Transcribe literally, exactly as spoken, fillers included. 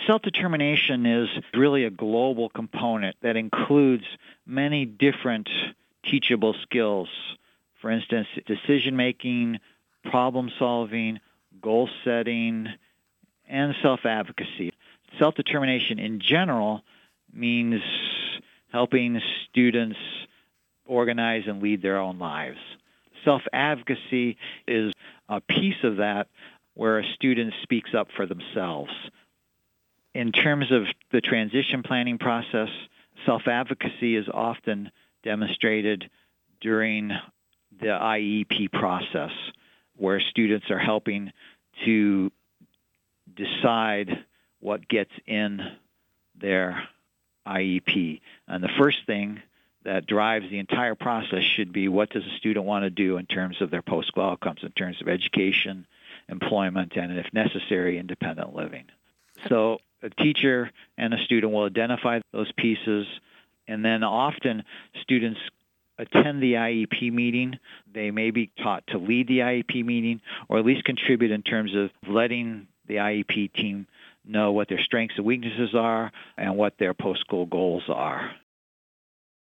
Self-determination is really a global component that includes many different teachable skills. For instance, decision-making, problem-solving, goal-setting, and self-advocacy. Self-determination in general means helping students organize and lead their own lives. Self-advocacy is a piece of that where a student speaks up for themselves. In terms of the transition planning process, self-advocacy is often demonstrated during the I E P process, where students are helping to decide what gets in their I E P. And the first thing that drives the entire process should be, what does a student want to do in terms of their post-school outcomes, in terms of education, employment, and, if necessary, independent living. So a teacher and a student will identify those pieces, and then often students attend the I E P meeting. They may be taught to lead the I E P meeting, or at least contribute in terms of letting the I E P team know what their strengths and weaknesses are and what their post-school goals are.